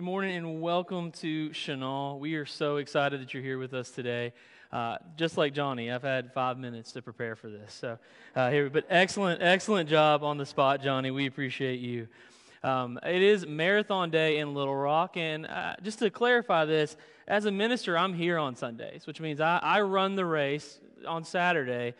Good morning and welcome to Chenal. We are so excited that you're here with us today. Just like Johnny, I've had 5 minutes to prepare for this. But excellent job on the spot, Johnny. We appreciate you. It is Marathon Day in Little Rock, and just to clarify this, as a minister, I'm here on Sundays, which means I run the race on Saturday.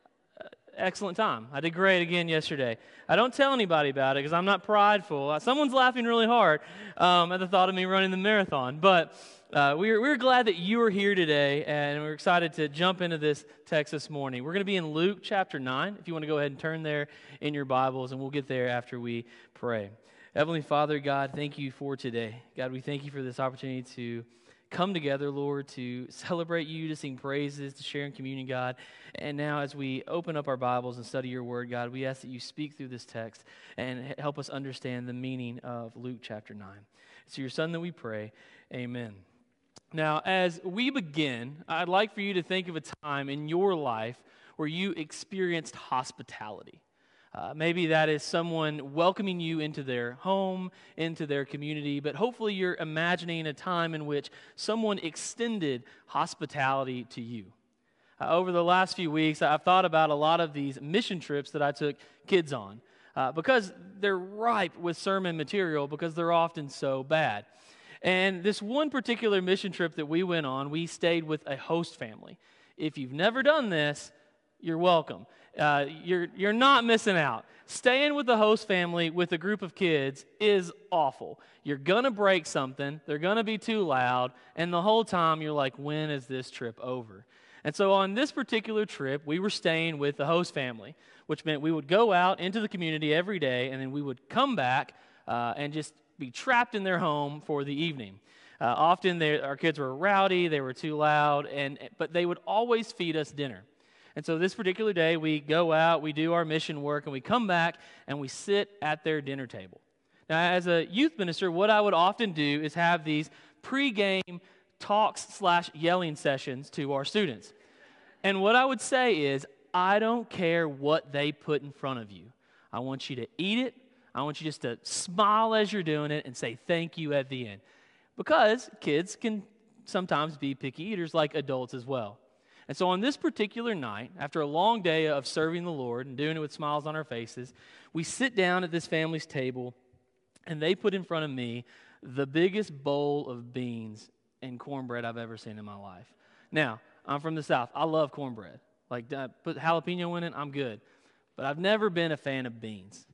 Excellent time. I did great again yesterday. I don't tell anybody about it because I'm not prideful. Someone's laughing really hard at the thought of me running the marathon. But we're glad that you are here today, and we're excited to jump into this text this morning. We're going to be in Luke chapter 9, if you want to go ahead and turn there in your Bibles, and we'll get there after we pray. Heavenly Father, God, thank you for today. God, we thank you for this opportunity to come together, Lord, to celebrate you, to sing praises, to share in communion, God. And now as we open up our Bibles and study your word, God, we ask that you speak through this text and help us understand the meaning of Luke chapter 9. It's your Son that we pray. Amen. Now, as we begin, I'd like for you to think of a time in your life where you experienced hospitality. Maybe that is someone welcoming you into their home, into their community, but hopefully you're imagining a time in which someone extended hospitality to you. Over the last few weeks, I've thought about a lot of these mission trips that I took kids on because they're ripe with sermon material because they're often so bad. And this one particular mission trip that we went on, we stayed with a host family. If you've never done this, you're welcome. You're not missing out. Staying with the host family with a group of kids is awful. You're going to break something. They're going to be too loud. And the whole time you're like, when is this trip over? And so on this particular trip, we were staying with the host family, which meant we would go out into the community every day, and then we would come back and just be trapped in their home for the evening. Often our kids were rowdy, they were too loud, but they would always feed us dinner. And so this particular day, we go out, we do our mission work, and we come back, and we sit at their dinner table. Now, as a youth minister, what I would often do is have these pregame talks/yelling sessions to our students. And what I would say is, I don't care what they put in front of you. I want you to eat it. I want you just to smile as you're doing it and say thank you at the end. Because kids can sometimes be picky eaters like adults as well. And so on this particular night, after a long day of serving the Lord and doing it with smiles on our faces, we sit down at this family's table, and they put in front of me the biggest bowl of beans and cornbread I've ever seen in my life. Now, I'm from the South. I love cornbread. Like, put jalapeno in it, I'm good. But I've never been a fan of beans.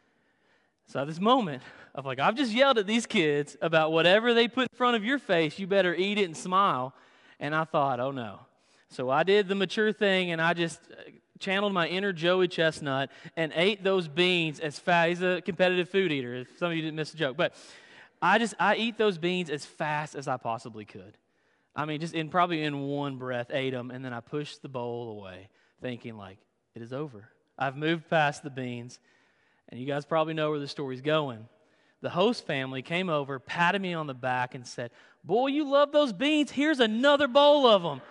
So at this moment of like, I've just yelled at these kids about whatever they put in front of your face, you better eat it and smile. And I thought, oh no. So I did the mature thing, and I just channeled my inner Joey Chestnut and ate those beans as fast. He's a competitive food eater, if some of you didn't miss the joke. But I eat those beans as fast as I possibly could. I mean, probably in one breath, ate them, and then I pushed the bowl away, thinking like, it is over. I've moved past the beans, and you guys probably know where the story's going. The host family came over, patted me on the back, and said, boy, you love those beans. Here's another bowl of them.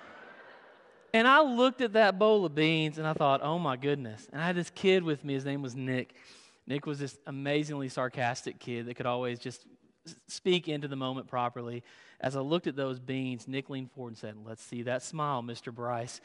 And I looked at that bowl of beans, and I thought, oh, my goodness. And I had this kid with me. His name was Nick. Nick was this amazingly sarcastic kid that could always just speak into the moment properly. As I looked at those beans, Nick leaned forward and said, let's see that smile, Mr. Bryce.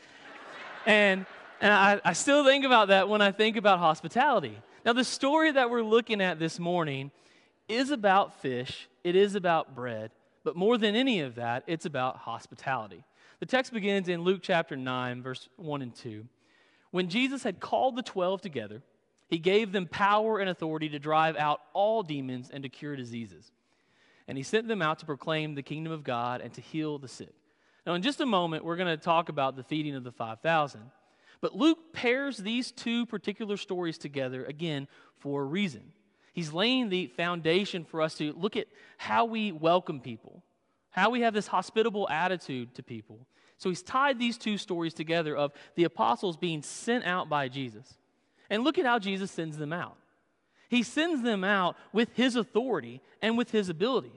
and I still think about that when I think about hospitality. Now, the story that we're looking at this morning is about fish. It is about bread. But more than any of that, it's about hospitality. The text begins in Luke chapter 9, verse 1 and 2. When Jesus had called the 12 together, he gave them power and authority to drive out all demons and to cure diseases. And he sent them out to proclaim the kingdom of God and to heal the sick. Now, in just a moment, we're going to talk about the feeding of the 5,000. But Luke pairs these two particular stories together, again, for a reason. He's laying the foundation for us to look at how we welcome people, how we have this hospitable attitude to people. So he's tied these two stories together of the apostles being sent out by Jesus. And look at how Jesus sends them out. He sends them out with his authority and with his abilities.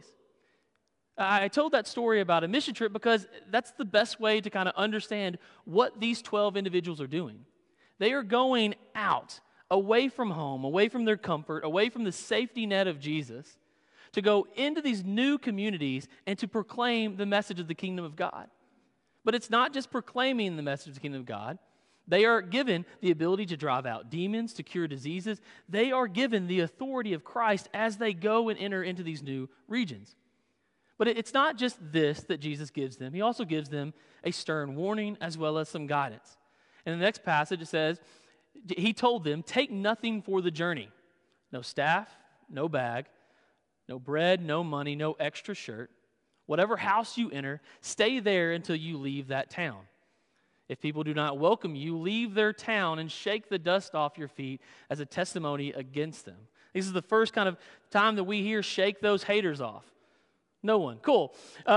I told that story about a mission trip because that's the best way to kind of understand what these 12 individuals are doing. They are going out, away from home, away from their comfort, away from the safety net of Jesus, to go into these new communities and to proclaim the message of the kingdom of God. But it's not just proclaiming the message of the kingdom of God. They are given the ability to drive out demons, to cure diseases. They are given the authority of Christ as they go and enter into these new regions. But it's not just this that Jesus gives them. He also gives them a stern warning as well as some guidance. In the next passage, it says, he told them, take nothing for the journey. No staff, no bag, no bread, no money, no extra shirt. Whatever house you enter, stay there until you leave that town. If people do not welcome you, leave their town and shake the dust off your feet as a testimony against them. This is the first kind of time that we hear shake those haters off. No one. Cool.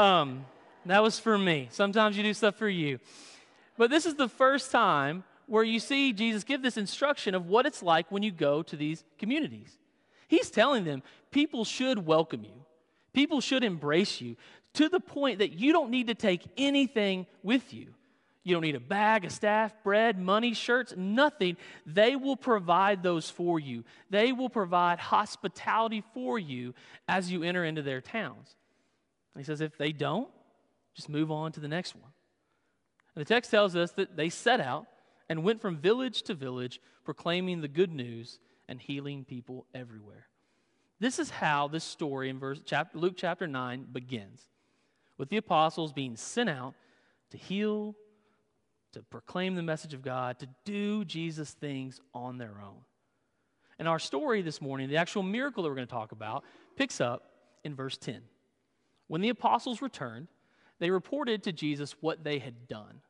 That was for me. Sometimes you do stuff for you. But this is the first time where you see Jesus give this instruction of what it's like when you go to these communities. He's telling them people should welcome you. People should embrace you to the point that you don't need to take anything with you. You don't need a bag, a staff, bread, money, shirts, nothing. They will provide those for you. They will provide hospitality for you as you enter into their towns. And he says if they don't, just move on to the next one. And the text tells us that they set out and went from village to village proclaiming the good news and healing people everywhere. This is how this story in Luke chapter 9 begins, with the apostles being sent out to heal, to proclaim the message of God, to do Jesus things on their own. And our story this morning, the actual miracle that we're going to talk about, picks up in verse 10. When the apostles returned, they reported to Jesus what they had done.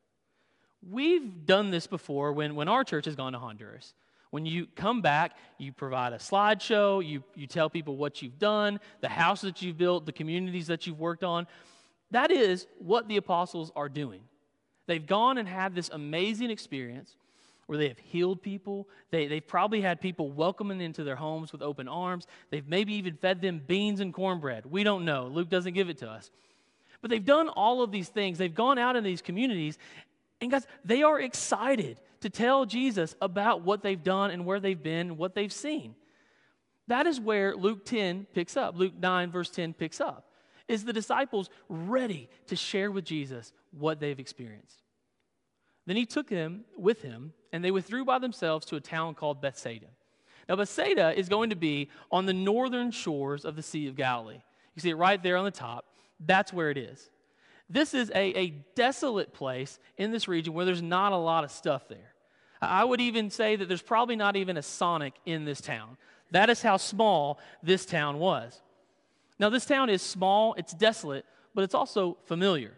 We've done this before when our church has gone to Honduras. When you come back, you provide a slideshow, you tell people what you've done, the house that you've built, the communities that you've worked on. That is what the apostles are doing. They've gone and had this amazing experience where they have healed people. They've probably had people welcoming into their homes with open arms. They've maybe even fed them beans and cornbread. We don't know. Luke doesn't give it to us. But they've done all of these things. They've gone out in these communities. And guys, they are excited to tell Jesus about what they've done and where they've been and what they've seen. That is where Luke 10 picks up. Luke 9 verse 10 picks up. Is the disciples ready to share with Jesus what they've experienced? Then he took them with him, and they withdrew by themselves to a town called Bethsaida. Now, Bethsaida is going to be on the northern shores of the Sea of Galilee. You see it right there on the top. That's where it is. This is a desolate place in this region where there's not a lot of stuff there. I would even say that there's probably not even a Sonic in this town. That is how small this town was. Now, this town is small, it's desolate, but it's also familiar.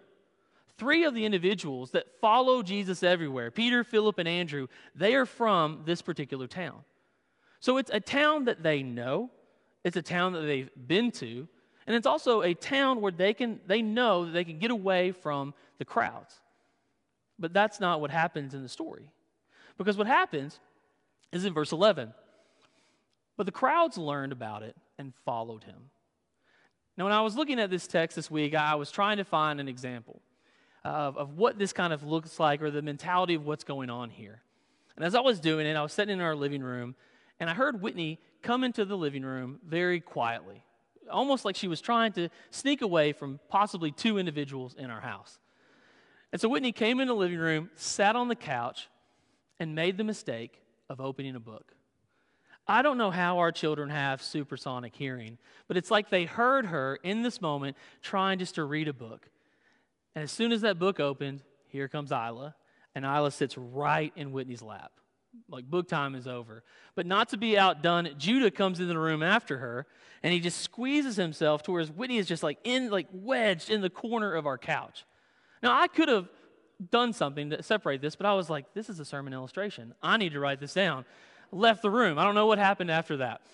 3 of the individuals that follow Jesus everywhere, Peter, Philip, and Andrew, they are from this particular town. So it's a town that they know, it's a town that they've been to, and it's also a town where they know that they can get away from the crowds. But that's not what happens in the story. Because what happens is in verse 11. But the crowds learned about it and followed him. Now, when I was looking at this text this week, I was trying to find an example of what this kind of looks like, or the mentality of what's going on here. And as I was doing it, I was sitting in our living room, and I heard Whitney come into the living room very quietly, almost like she was trying to sneak away from possibly 2 individuals in our house. And so Whitney came in the living room, sat on the couch, and made the mistake of opening a book. I don't know how our children have supersonic hearing, but it's like they heard her in this moment trying just to read a book. And as soon as that book opened, here comes Isla, and Isla sits right in Whitney's lap. Like, book time is over. But not to be outdone, Judah comes into the room after her, and he just squeezes himself to where Whitney is just wedged in the corner of our couch. Now, I could have done something to separate this, but I was like, this is a sermon illustration. I need to write this down. Left the room. I don't know what happened after that.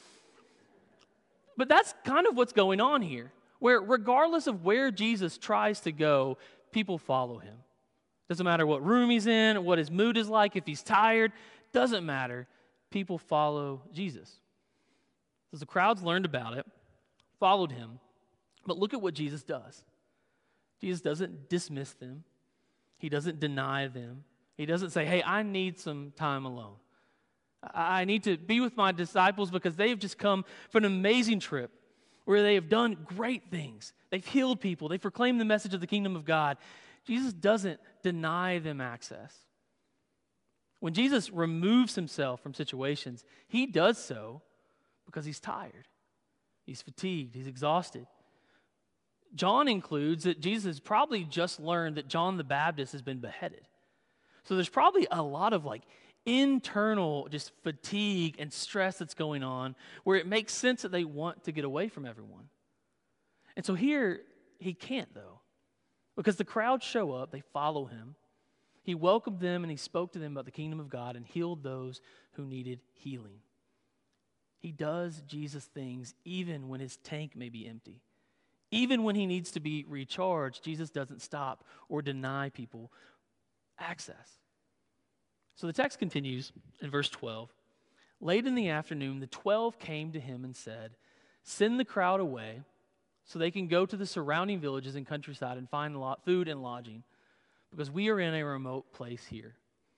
But that's kind of what's going on here, where regardless of where Jesus tries to go, people follow him. Doesn't matter what room he's in, what his mood is like, if he's tired, doesn't matter. People follow Jesus. As the crowds learned about it, followed him. But look at what Jesus does. Jesus doesn't dismiss them. He doesn't deny them. He doesn't say, hey, I need some time alone. I need to be with my disciples because they've just come for an amazing trip where they have done great things. They've healed people. They've proclaimed the message of the kingdom of God. Jesus doesn't deny them access. When Jesus removes himself from situations, he does so because he's tired. He's fatigued. He's exhausted. John includes that Jesus has probably just learned that John the Baptist has been beheaded. So there's probably a lot of internal just fatigue and stress that's going on where it makes sense that they want to get away from everyone. And so here, he can't though, because the crowds show up, they follow him. He welcomed them and he spoke to them about the kingdom of God and healed those who needed healing. He does Jesus things even when his tank may be empty. Even when he needs to be recharged, Jesus doesn't stop or deny people access. So the text continues in verse 12. Late in the afternoon, the 12 came to him and said, "Send the crowd away so they can go to the surrounding villages and countryside and find food and lodging, because we are in a remote place here."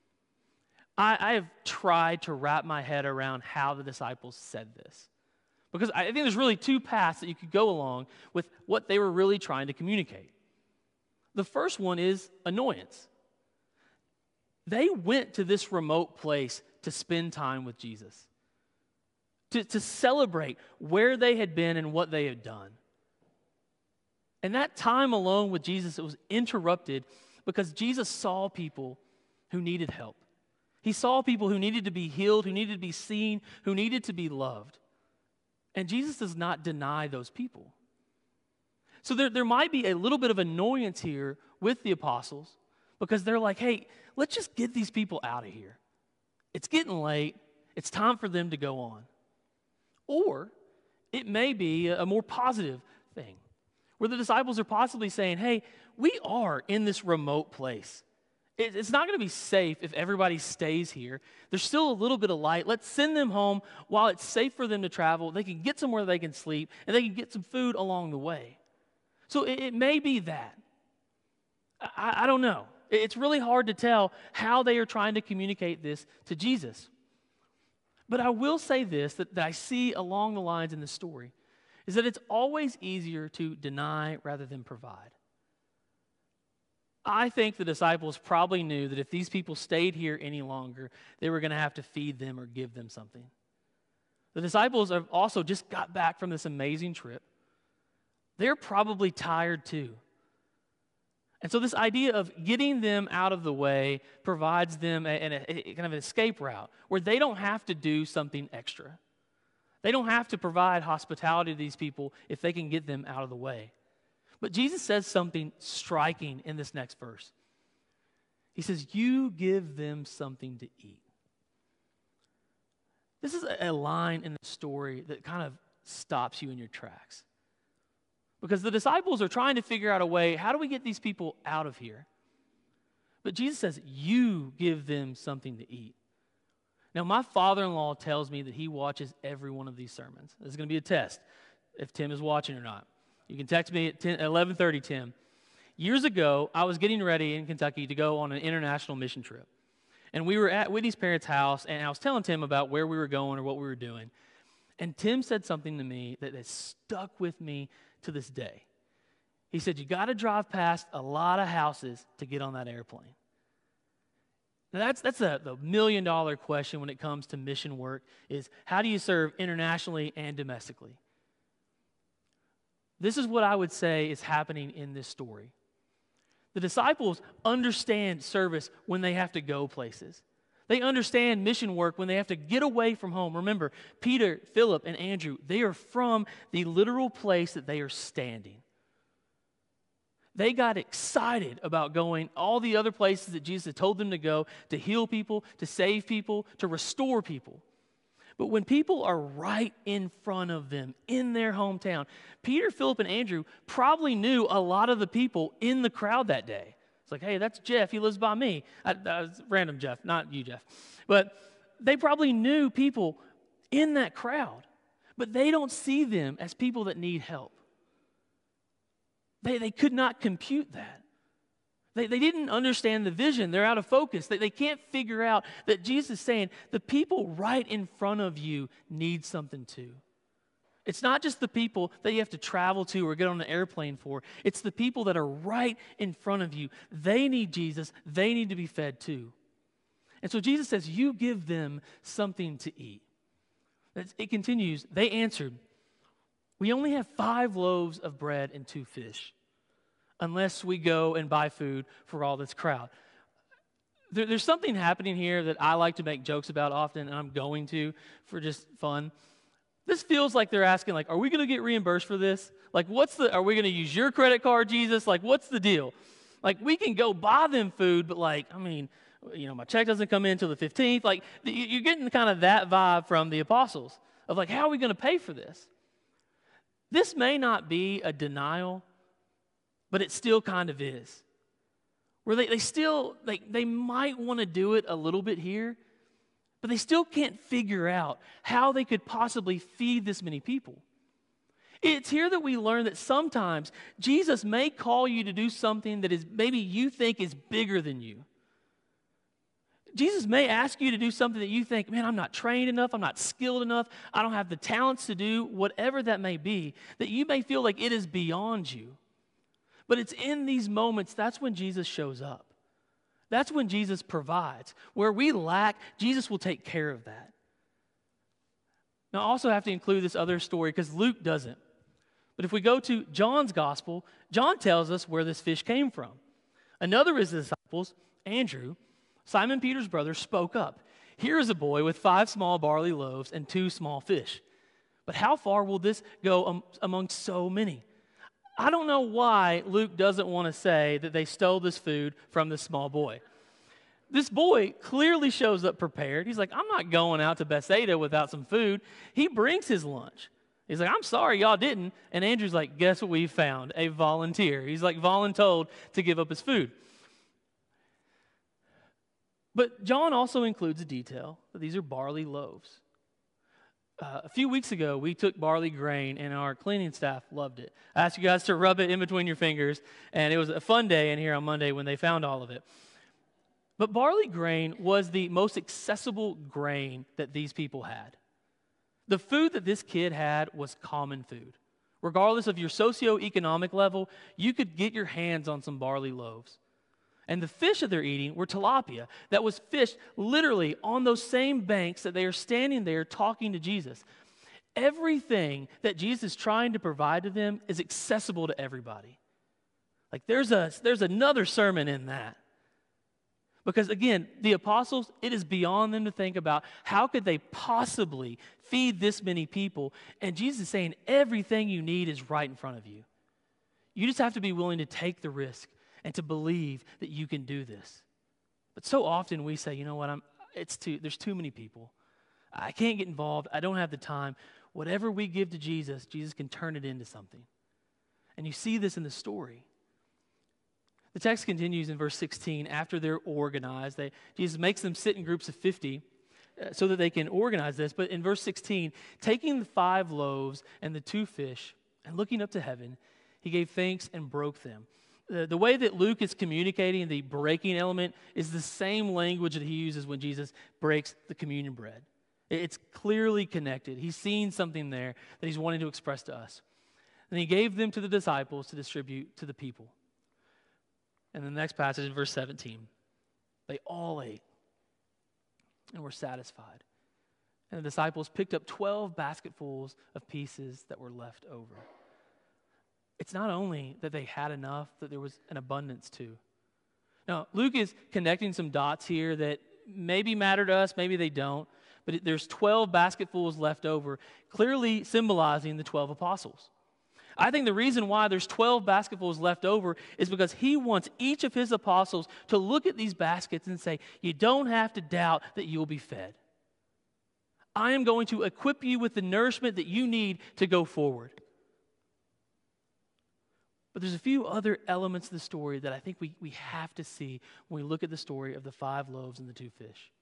I have tried to wrap my head around how the disciples said this, because I think there's really two paths that you could go along with what they were really trying to communicate. The first one is annoyance. They went to this remote place to spend time with Jesus, to celebrate where they had been and what they had done. And that time alone with Jesus, it was interrupted because Jesus saw people who needed help. He saw people who needed to be healed, who needed to be seen, who needed to be loved. And Jesus does not deny those people. So there might be a little bit of annoyance here with the apostles because they're like, hey, let's just get these people out of here. It's getting late. It's time for them to go on. Or it may be a more positive thing, where the disciples are possibly saying, hey, we are in this remote place. It's not going to be safe if everybody stays here. There's still a little bit of light. Let's send them home while it's safe for them to travel. They can get somewhere they can sleep, and they can get some food along the way. So it may be that. I don't know. It's really hard to tell how they are trying to communicate this to Jesus. But I will say this, that I see along the lines in the story, is that it's always easier to deny rather than provide. I think the disciples probably knew that if these people stayed here any longer, they were going to have to feed them or give them something. The disciples have also just got back from this amazing trip. They're probably tired too. And so this idea of getting them out of the way provides them a kind of an escape route where they don't have to do something extra. They don't have to provide hospitality to these people if they can get them out of the way. But Jesus says something striking in this next verse. He says, you give them something to eat. This is a line in the story that kind of stops you in your tracks. Because the disciples are trying to figure out a way, how do we get these people out of here? But Jesus says, you give them something to eat. Now, my father-in-law tells me that he watches every one of these sermons. This is going to be a test if Tim is watching or not. You can text me at 11:30, Tim. Years ago, I was getting ready in Kentucky to go on an international mission trip. And we were at Whitney's parents' house, and I was telling Tim about where we were going or what we were doing. And Tim said something to me that has stuck with me to this day. He said, you got to drive past a lot of houses to get on that airplane. Now that's the million-dollar question when it comes to mission work, is how do you serve internationally and domestically? This is what I would say is happening in this story. The disciples understand service when they have to go places. They understand mission work when they have to get away from home. Remember, Peter, Philip, and Andrew, they are from the literal place that they are standing. They got excited about going all the other places that Jesus had told them to go, to heal people, to save people, to restore people. But when people are right in front of them in their hometown, Peter, Philip, and Andrew probably knew a lot of the people in the crowd that day. It's like, hey, that's Jeff. He lives by me. Random Jeff, not you, Jeff. But they probably knew people in that crowd, but they don't see them as people that need help. They could not compute that. They didn't understand the vision. They're out of focus. They can't figure out that Jesus is saying the people right in front of you need something too. It's not just the people that you have to travel to or get on an airplane for. It's the people that are right in front of you. They need Jesus. They need to be fed too. And so Jesus says, you give them something to eat. It continues, they answered, we only have 5 loaves of bread and 2 fish, unless we go and buy food for all this crowd. There's something happening here that I like to make jokes about often, and I'm going to for just fun. This feels like they're asking, like, are we going to get reimbursed for this? Like, are we going to use your credit card, Jesus? Like, what's the deal? Like, we can go buy them food, but like, I mean, my check doesn't come in until the 15th. Like, you're getting kind of that vibe from the apostles of like, how are we going to pay for this? This may not be a denial, but it still kind of is. Where they might want to do it a little bit here, but they still can't figure out how they could possibly feed this many people. It's here that we learn that sometimes Jesus may call you to do something that is maybe you think is bigger than you. Jesus may ask you to do something that you think, man, I'm not trained enough, I'm not skilled enough, I don't have the talents to do, whatever that may be, that you may feel like it is beyond you. But it's in these moments, that's when Jesus shows up. That's when Jesus provides. Where we lack, Jesus will take care of that. Now, I also have to include this other story because Luke doesn't. But if we go to John's gospel, John tells us where this fish came from. Another of his disciples, Andrew, Simon Peter's brother, spoke up. Here is a boy with 5 small barley loaves and 2 small fish. But how far will this go among so many? I don't know why Luke doesn't want to say that they stole this food from this small boy. This boy clearly shows up prepared. He's like, I'm not going out to Bethsaida without some food. He brings his lunch. He's like, I'm sorry y'all didn't. And Andrew's like, guess what we found? A volunteer. He's like voluntold to give up his food. But John also includes a detail that these are barley loaves. A few weeks ago, we took barley grain, and our cleaning staff loved it. I asked you guys to rub it in between your fingers, and it was a fun day in here on Monday when they found all of it. But barley grain was the most accessible grain that these people had. The food that this kid had was common food. Regardless of your socioeconomic level, you could get your hands on some barley loaves. And the fish that they're eating were tilapia that was fished literally on those same banks that they are standing there talking to Jesus. Everything that Jesus is trying to provide to them is accessible to everybody. Like there's another sermon in that. Because again, the apostles, it is beyond them to think about how could they possibly feed this many people. And Jesus is saying everything you need is right in front of you. You just have to be willing to take the risk and to believe that you can do this. But so often we say, you know what, there's too many people. I can't get involved. I don't have the time. Whatever we give to Jesus, Jesus can turn it into something. And you see this in the story. The text continues in verse 16. After they're organized, Jesus makes them sit in groups of 50 so that they can organize this. But in verse 16, taking the 5 loaves and the 2 fish and looking up to heaven, he gave thanks and broke them. The way that Luke is communicating the breaking element is the same language that he uses when Jesus breaks the communion bread. It's clearly connected. He's seen something there that he's wanting to express to us. And he gave them to the disciples to distribute to the people. And the next passage in verse 17, they all ate and were satisfied. And the disciples picked up 12 basketfuls of pieces that were left over. It's not only that they had enough, that there was an abundance too. Now, Luke is connecting some dots here that maybe matter to us, maybe they don't, but there's 12 basketfuls left over, clearly symbolizing the 12 apostles. I think the reason why there's 12 basketfuls left over is because he wants each of his apostles to look at these baskets and say, you don't have to doubt that you'll be fed. I am going to equip you with the nourishment that you need to go forward. But there's a few other elements of the story that I think we have to see when we look at the story of the 5 loaves and the 2 fish.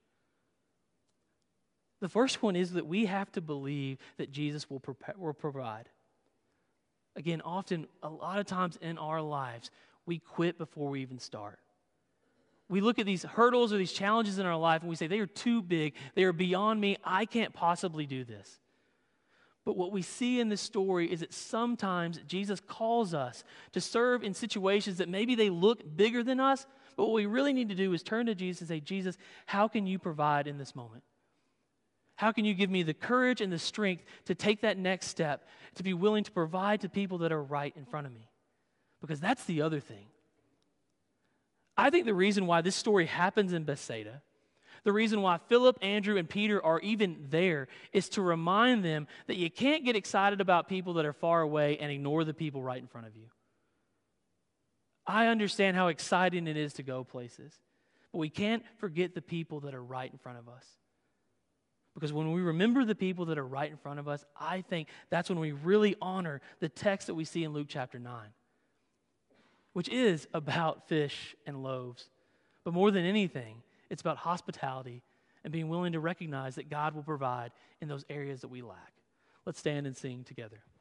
The first one is that we have to believe that Jesus will provide. Again, often, a lot of times in our lives, we quit before we even start. We look at these hurdles or these challenges in our life and we say, they are too big, they are beyond me, I can't possibly do this. But what we see in this story is that sometimes Jesus calls us to serve in situations that maybe they look bigger than us, but what we really need to do is turn to Jesus and say, Jesus, how can you provide in this moment? How can you give me the courage and the strength to take that next step, to be willing to provide to people that are right in front of me? Because that's the other thing. I think the reason why this story happens in Bethsaida, the reason why Philip, Andrew, and Peter are even there is to remind them that you can't get excited about people that are far away and ignore the people right in front of you. I understand how exciting it is to go places, but we can't forget the people that are right in front of us. Because when we remember the people that are right in front of us, I think that's when we really honor the text that we see in Luke chapter 9, which is about fish and loaves. But more than anything, it's about hospitality and being willing to recognize that God will provide in those areas that we lack. Let's stand and sing together.